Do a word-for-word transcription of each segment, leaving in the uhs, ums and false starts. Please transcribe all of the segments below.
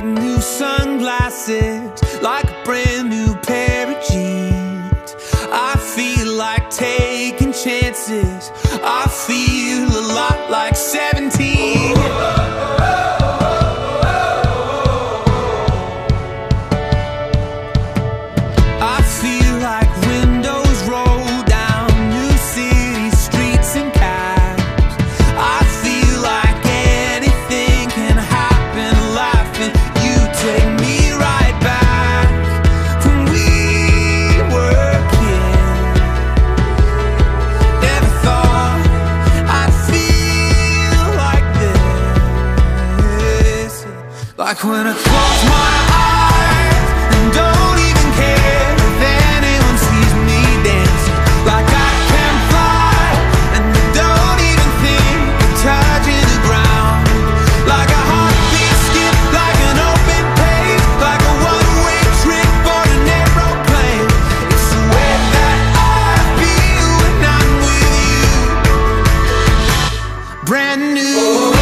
like new sunglasses, like a brand new pair of jeans. I feel like taking chances. I feel a lot like seventeen. I feel like windows roll down new city streets and cabs. I feel like anything can happen in life, and you take me right back when we were kids. Never thought I'd feel like this. Like when I close my eyes and don't even care if anyone sees me dancing. Like I can fly and I don't even think of touching the ground. Like a heartbeat skip, like an open page, like a one-way trip on an aeroplane. It's the way that I feel when I'm with you. Brand new.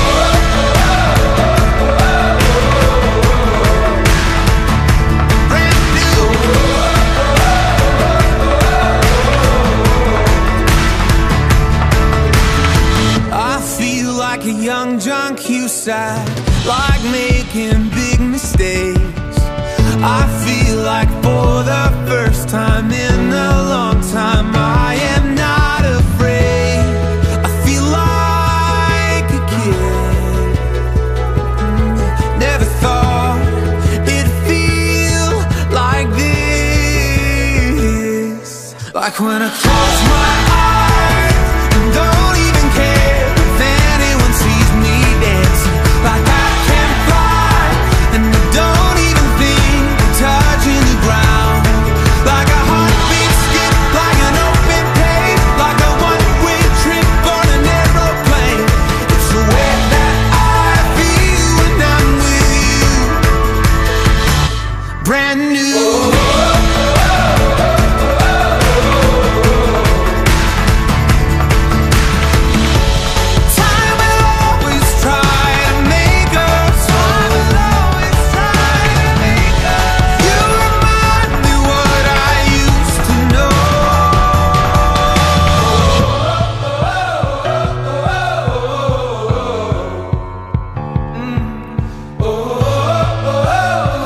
Like a young John Cusack, like making big mistakes. I feel like for the first time in a long time I am not afraid. I feel like a kid. Never thought it'd feel like this. Like when I close my eyes and don't even care if anyone sees me dancing. Like I can fly and I don't even think of touching the ground. Like a heartbeat skip, like an open page, like a one-way trip on an aeroplane. It's the way that I feel when I'm with you. Brand new.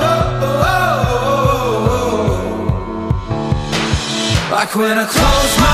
Like when I close my